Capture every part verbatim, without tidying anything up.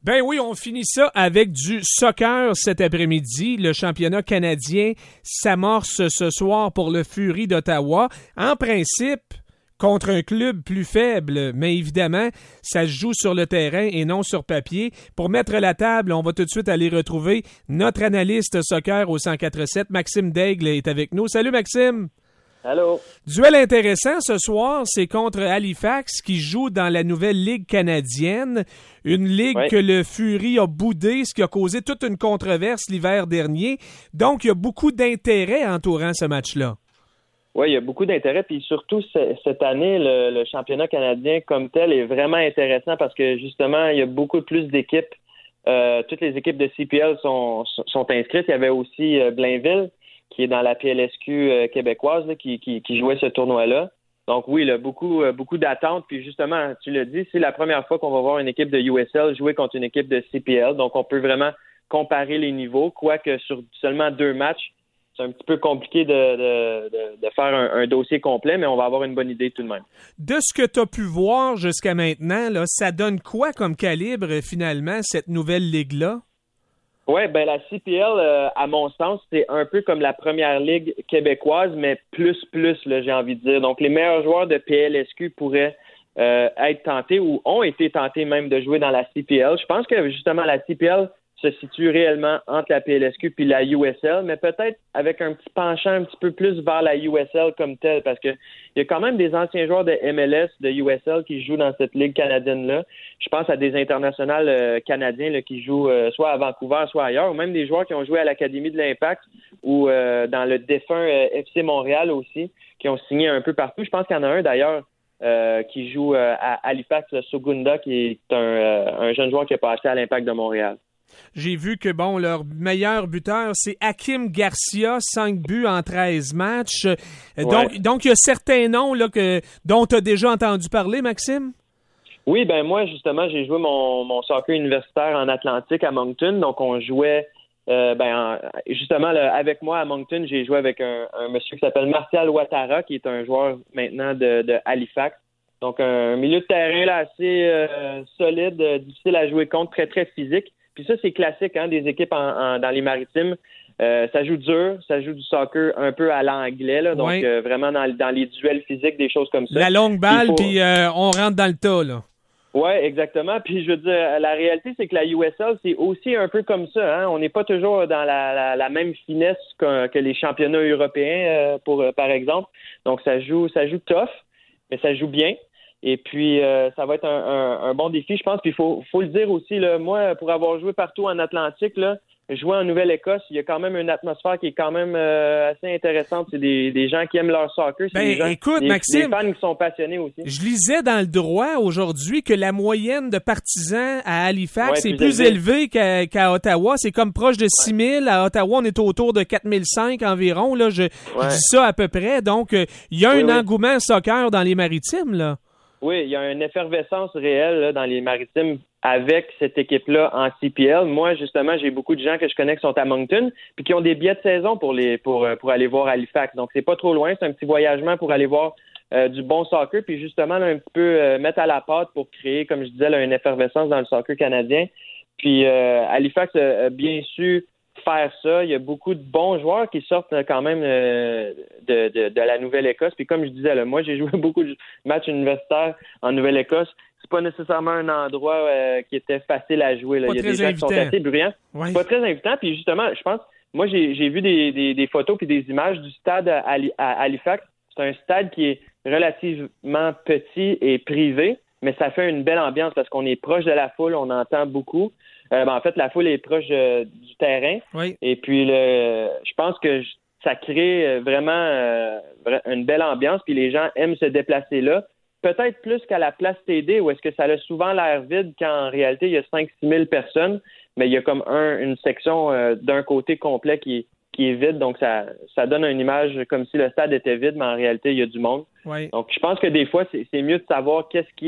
Ben oui, on finit ça avec du soccer cet après-midi. Le championnat canadien s'amorce ce soir pour le Fury d'Ottawa. En principe, contre un club plus faible, mais évidemment, ça se joue sur le terrain et non sur papier. Pour mettre la table, on va tout de suite aller retrouver notre analyste soccer au cent quatre sept, Maxime Daigle, est avec nous. Salut Maxime! Allô. Duel intéressant ce soir, c'est contre Halifax qui joue dans la nouvelle Ligue canadienne. Une ligue oui. que le Fury a boudé, ce qui a causé toute une controverse l'hiver dernier. Donc, il y a beaucoup d'intérêt entourant ce match-là. Oui, il y a beaucoup d'intérêt. Puis surtout, cette année, le, le championnat canadien comme tel est vraiment intéressant parce que justement, il y a beaucoup plus d'équipes. Euh, toutes les équipes de C P L sont, sont inscrites. Il y avait aussi euh, Blainville, qui est dans la P L S Q euh, québécoise, là, qui, qui, qui jouait ce tournoi-là. Donc oui, là, beaucoup, euh, beaucoup d'attentes. Puis justement, tu l'as dit, c'est la première fois qu'on va voir une équipe de U S L jouer contre une équipe de C P L. Donc on peut vraiment comparer les niveaux, quoique sur seulement deux matchs, c'est un petit peu compliqué de, de, de, de faire un, un dossier complet, mais on va avoir une bonne idée tout de même. De ce que tu as pu voir jusqu'à maintenant, là, ça donne quoi comme calibre finalement, cette nouvelle ligue-là? Oui, ben la C P L, euh, à mon sens, c'est un peu comme la première ligue québécoise, mais plus, plus, là, j'ai envie de dire. Donc, les meilleurs joueurs de P L S Q pourraient euh, être tentés ou ont été tentés même de jouer dans la C P L. Je pense que, justement, la C P L se situe réellement entre la P L S Q puis la U S L, mais peut-être avec un petit penchant un petit peu plus vers la U S L comme telle, parce que il y a quand même des anciens joueurs de M L S, de U S L qui jouent dans cette ligue canadienne-là. Je pense à des internationaux euh, canadiens là, qui jouent euh, soit à Vancouver, soit ailleurs, ou même des joueurs qui ont joué à l'Académie de l'Impact ou euh, dans le défunt euh, F C Montréal aussi, qui ont signé un peu partout. Je pense qu'il y en a un d'ailleurs euh, qui joue euh, à Halifax, le Sugunda, qui est un, euh, un jeune joueur qui est passé à l'Impact de Montréal. J'ai vu que, bon, leur meilleur buteur, c'est Hakim Garcia, cinq buts en treize matchs. Ouais. Donc, donc, il y a certains noms là, que, dont tu as déjà entendu parler, Maxime? Oui, ben moi, justement, j'ai joué mon, mon soccer universitaire en Atlantique à Moncton. Donc, on jouait, euh, ben, en, justement, là, avec moi à Moncton, j'ai joué avec un, un monsieur qui s'appelle Martial Ouattara, qui est un joueur maintenant de, de Halifax. Donc, un milieu de terrain là, assez euh, solide, euh, difficile à jouer contre, très, très physique. Puis ça, c'est classique, hein, des équipes en, en, dans les maritimes. Euh, ça joue dur, ça joue du soccer un peu à l'anglais, là, donc ouais. euh, vraiment dans, dans les duels physiques, des choses comme ça. La longue balle, puis faut... euh, on rentre dans le tas, là. Oui, exactement. Puis je veux dire, la réalité, c'est que la U S L, c'est aussi un peu comme ça. Hein? On n'est pas toujours dans la, la, la même finesse que, que les championnats européens, euh, pour euh, par exemple. Donc ça joue, ça joue tough, mais ça joue bien. Et puis, euh, ça va être un, un, un bon défi, je pense. Puis, il faut, faut le dire aussi, là, moi, pour avoir joué partout en Atlantique, là, jouer en Nouvelle-Écosse, il y a quand même une atmosphère qui est quand même euh, assez intéressante. C'est des, des gens qui aiment leur soccer. C'est ben, des gens, écoute, des, Maxime, des fans qui sont passionnés aussi. Je lisais dans le droit aujourd'hui que la moyenne de partisans à Halifax ouais, est plus, plus élevée qu'à, qu'à Ottawa. C'est comme proche de six mille. Ouais. À Ottawa, on est autour de quatre mille cinq environ. Là, je, ouais. je dis ça à peu près. Donc, il euh, y a oui, un oui. engouement soccer dans les maritimes, là. Oui, il y a une effervescence réelle là, dans les maritimes avec cette équipe-là en C P L. Moi, justement, j'ai beaucoup de gens que je connais qui sont à Moncton puis qui ont des billets de saison pour les pour pour aller voir Halifax. Donc, c'est pas trop loin. C'est un petit voyagement pour aller voir euh, du bon soccer puis justement là, un petit peu euh, mettre à la pâte pour créer, comme je disais, là, une effervescence dans le soccer canadien. Puis euh, Halifax a bien su faire ça. Il y a beaucoup de bons joueurs qui sortent quand même euh, de, de, de la Nouvelle-Écosse. Puis comme je disais, là, moi, j'ai joué beaucoup de matchs universitaires en Nouvelle-Écosse. C'est pas nécessairement un endroit euh, qui était facile à jouer. Là. Il y a des gens invitant. qui sont assez bruyants. Ouais. C'est pas très invitant. Puis justement, je pense, moi, j'ai, j'ai vu des, des, des photos puis des images du stade à, à Halifax. C'est un stade qui est relativement petit et privé, mais ça fait une belle ambiance parce qu'on est proche de la foule, on entend beaucoup. Euh, ben, en fait, la foule est proche euh, du terrain. Oui. Et puis, le, je pense que ça crée vraiment euh, une belle ambiance. Puis les gens aiment se déplacer là. Peut-être plus qu'à la place T D, où est-ce que ça a souvent l'air vide quand en réalité, il y a cinq six mille personnes. Mais il y a comme un, une section euh, d'un côté complet qui est, qui est vide. Donc, ça, ça donne une image comme si le stade était vide, mais en réalité, il y a du monde. Oui. Donc, je pense que des fois, c'est, c'est mieux de savoir qu'est-ce qui est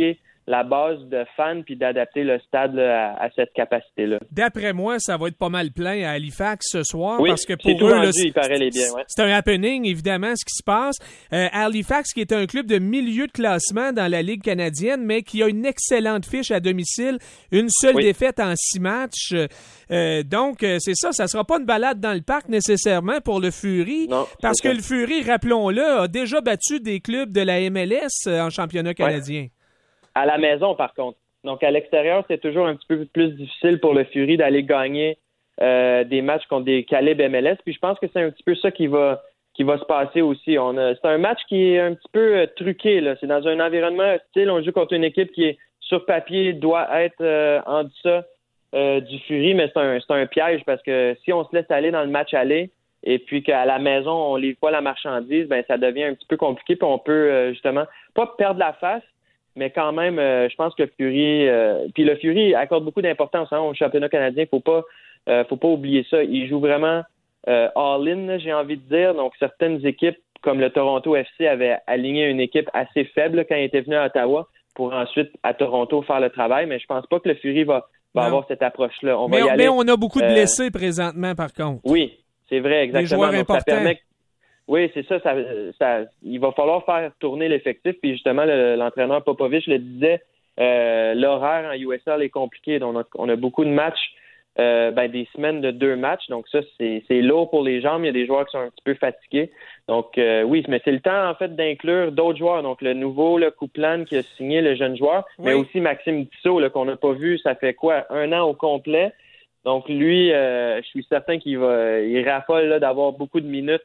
la base de fans puis d'adapter le stade là, à, à cette capacité-là. D'après moi, ça va être pas mal plein à Halifax ce soir oui, parce que pour c'est tout eux, vendu, là, il paraît les biens, ouais. c'est un happening, évidemment, ce qui se passe. Euh, Halifax, qui est un club de milieu de classement dans la Ligue canadienne, mais qui a une excellente fiche à domicile, une seule oui. défaite en six matchs. Euh, donc, c'est ça, ça sera pas une balade dans le parc nécessairement pour le Fury, non, parce que ça. le Fury, rappelons-le, a déjà battu des clubs de la M L S en championnat canadien. Ouais. À la maison, par contre. Donc, à l'extérieur, c'est toujours un petit peu plus difficile pour le Fury d'aller gagner euh, des matchs contre des calibres M L S. Puis je pense que c'est un petit peu ça qui va qui va se passer aussi. On a, c'est un match qui est un petit peu euh, truqué, là. C'est dans un environnement hostile. On joue contre une équipe qui est, sur papier, doit être euh, en deçà euh, du Fury, mais c'est un, c'est un piège parce que si on se laisse aller dans le match aller et puis qu'à la maison, on livre pas la marchandise, ben ça devient un petit peu compliqué puis on peut euh, justement pas perdre la face, mais quand même, euh, je pense que le Fury... Euh, puis le Fury accorde beaucoup d'importance hein, au championnat canadien. Faut pas, euh, faut pas oublier ça. Il joue vraiment euh, all-in, j'ai envie de dire. Donc, certaines équipes, comme le Toronto F C, avaient aligné une équipe assez faible quand il était venu à Ottawa pour ensuite, à Toronto, faire le travail. Mais je pense pas que le Fury va, va avoir cette approche-là. On mais, va y on, aller, mais on a beaucoup de euh, blessés présentement, par contre. Oui, c'est vrai, exactement. Des joueurs Donc, importants. Ça permet... Oui, c'est ça, ça, ça. Il va falloir faire tourner l'effectif. Puis justement, le, l'entraîneur Popovich le disait, euh, l'horaire en U S L est compliqué. Donc, on a, on a beaucoup de matchs, euh, ben, des semaines de deux matchs. Donc ça, c'est, c'est lourd pour les jambes. Il y a des joueurs qui sont un petit peu fatigués. Donc euh, oui, mais c'est le temps en fait d'inclure d'autres joueurs. Donc le nouveau, le Coupland qui a signé, le jeune joueur, oui. mais aussi Maxime Tissot là, qu'on n'a pas vu. Ça fait quoi, un an au complet. Donc lui, euh, je suis certain qu'il va, il raffole là, d'avoir beaucoup de minutes.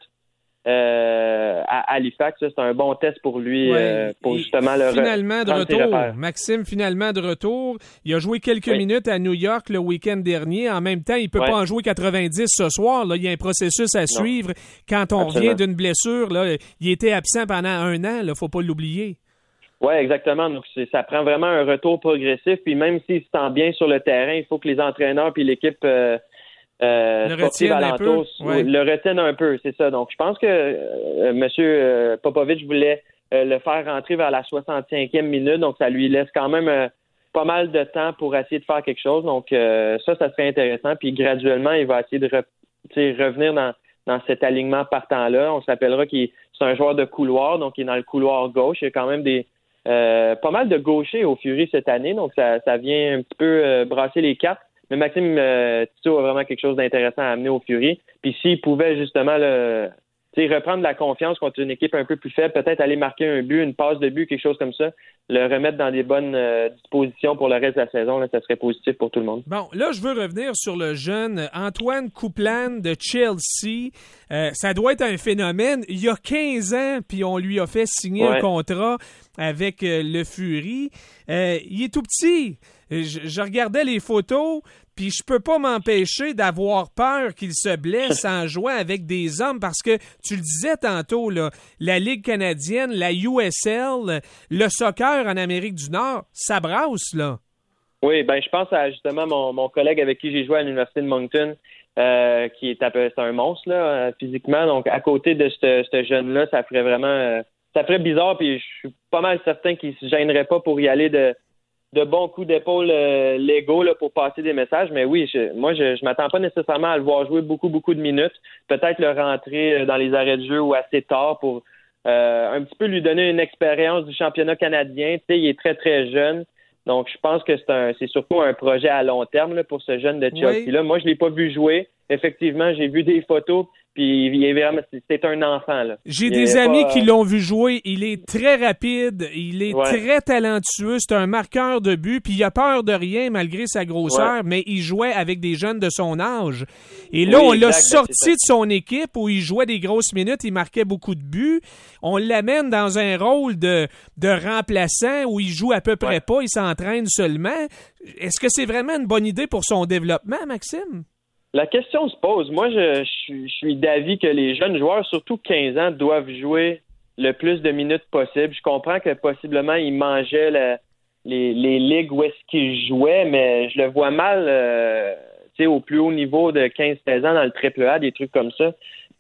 Euh, à Halifax, ça, c'est un bon test pour lui, ouais, euh, pour justement le finalement re- de retour. Maxime, finalement de retour. Il a joué quelques oui. minutes à New York le week-end dernier. En même temps, il peut ouais. pas en jouer quatre-vingt-dix ce soir. Là, il y a un processus à suivre. Non. Quand on Absolument. revient d'une blessure, là, il était absent pendant un an. Il faut pas l'oublier. Oui, exactement. Donc, c'est, ça prend vraiment un retour progressif. Puis même s'il se sent bien sur le terrain, il faut que les entraîneurs puis l'équipe euh, Euh, le retiennent un peu. Ouais. Le retiennent un peu, c'est ça. Donc, je pense que euh, M. Euh, Popovich voulait euh, le faire rentrer vers la soixante-cinquième minute, donc ça lui laisse quand même euh, pas mal de temps pour essayer de faire quelque chose. Donc, euh, ça, ça serait intéressant. Puis, graduellement, il va essayer de re, revenir dans, dans cet alignement partant-là. On se rappellera qu'il c'est un joueur de couloir, donc il est dans le couloir gauche. Il y a quand même des euh, pas mal de gauchers au Fury cette année, donc ça, ça vient un petit peu euh, brasser les cartes. Mais Maxime euh, Tissot a vraiment quelque chose d'intéressant à amener au Fury. Puis s'il pouvait justement le, reprendre la confiance contre une équipe un peu plus faible, peut-être aller marquer un but, une passe de but, quelque chose comme ça, le remettre dans des bonnes euh, dispositions pour le reste de la saison, là, ça serait positif pour tout le monde. Bon, là, je veux revenir sur le jeune Antoine Coupland de Chelsea. Euh, ça doit être un phénomène. Il y a quinze ans, puis on lui a fait signer ouais. un contrat avec euh, le Fury. Euh, il est tout petit. Je, je regardais les photos, puis je peux pas m'empêcher d'avoir peur qu'il se blesse en jouant avec des hommes parce que, tu le disais tantôt, là, la Ligue canadienne, la U S L, le soccer en Amérique du Nord, ça brasse, là. Oui, ben je pense à justement mon, mon collègue avec qui j'ai joué à l'Université de Moncton, euh, qui est, c'est un monstre là, physiquement. Donc, à côté de ce, ce jeune-là, ça ferait vraiment... Euh, ça ferait bizarre, puis je suis pas mal certain qu'il se gênerait pas pour y aller de... de bons coups d'épaule euh, légaux là, pour passer des messages. Mais oui, je, moi, je je m'attends pas nécessairement à le voir jouer beaucoup, beaucoup de minutes. Peut-être le rentrer dans les arrêts de jeu ou assez tard pour euh, un petit peu lui donner une expérience du championnat canadien. Tu sais, il est très, très jeune. Donc, je pense que c'est un c'est surtout un projet à long terme là, pour ce jeune de Chelsea-là. Oui. Moi, je l'ai pas vu jouer. Effectivement, j'ai vu des photos. Puis il est vraiment, c'est un enfant là. J'ai il des amis pas... qui l'ont vu jouer. Il est très rapide, il est ouais. très talentueux. C'est un marqueur de but. Puis il a peur de rien malgré sa grosseur, ouais. mais il jouait avec des jeunes de son âge. Et là, oui, on exact, l'a sorti de son équipe où il jouait des grosses minutes, il marquait beaucoup de buts. On l'amène dans un rôle de de remplaçant où il joue à peu près ouais. pas, il s'entraîne seulement. Est-ce que c'est vraiment une bonne idée pour son développement, Maxime? La question se pose. Moi, je, je, je suis d'avis que les jeunes joueurs, surtout quinze ans, doivent jouer le plus de minutes possible. Je comprends que possiblement, ils mangeaient la, les, les ligues où est-ce qu'ils jouaient, mais je le vois mal euh, au plus haut niveau de quinze seize ans dans le triple A, des trucs comme ça.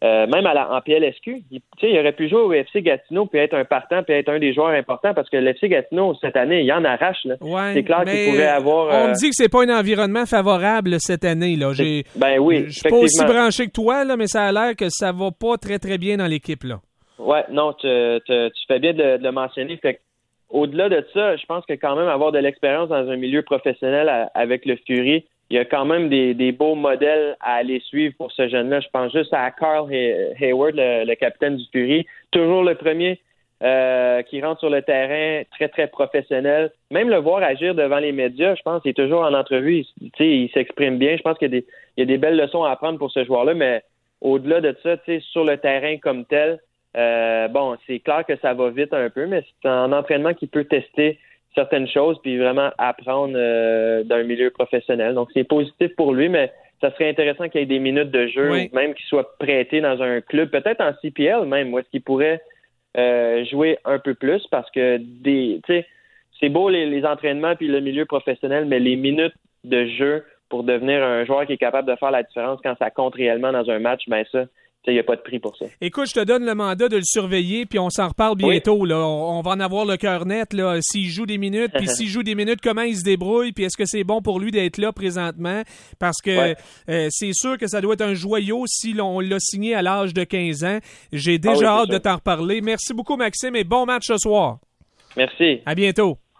Euh, même à la, en P L S Q, il, il aurait pu jouer au F C Gatineau puis être un partant puis être un des joueurs importants parce que le F C Gatineau, cette année, il en arrache. Là. Ouais, c'est clair qu'il pourrait avoir... On euh... me dit que c'est pas un environnement favorable cette année. Là. J'ai, ben oui, je suis pas aussi branché que toi, là, mais ça a l'air que ça va pas très très bien dans l'équipe. Là. Ouais, non, tu, tu, tu fais bien de, de le mentionner. Fait au-delà de ça, je pense que quand même avoir de l'expérience dans un milieu professionnel à, avec le Fury, il y a quand même des, des beaux modèles à aller suivre pour ce jeune-là. Je pense juste à Carl Hay- Hayward, le, le capitaine du Fury. Toujours le premier euh, qui rentre sur le terrain, très, très professionnel. Même le voir agir devant les médias, je pense qu'il est toujours en entrevue. Il, il s'exprime bien. Je pense qu'il y a, des, il y a des belles leçons à apprendre pour ce joueur-là, mais au-delà de ça, sur le terrain comme tel, euh, bon, c'est clair que ça va vite un peu, mais c'est un entraînement qui peut tester certaines choses puis vraiment apprendre euh, d'un milieu professionnel. Donc, c'est positif pour lui, mais ça serait intéressant qu'il y ait des minutes de jeu, oui. même qu'il soit prêté dans un club, peut-être en C P L même, où est-ce qu'il pourrait euh, jouer un peu plus parce que des, tu sais, c'est beau les, les entraînements puis le milieu professionnel, mais les minutes de jeu pour devenir un joueur qui est capable de faire la différence quand ça compte réellement dans un match, ben ça, il n'y a pas de prix pour ça. Écoute, je te donne le mandat de le surveiller, puis on s'en reparle bientôt. Oui. Là. On, on va en avoir le cœur net. Là. S'il joue des minutes, puis s'il joue des minutes, comment il se débrouille, puis est-ce que c'est bon pour lui d'être là présentement? Parce que ouais. euh, c'est sûr que ça doit être un joyau si l'on l'a signé à l'âge de quinze ans. J'ai déjà ah oui, hâte de t'en reparler. Merci beaucoup, Maxime, et bon match ce soir. Merci. À bientôt.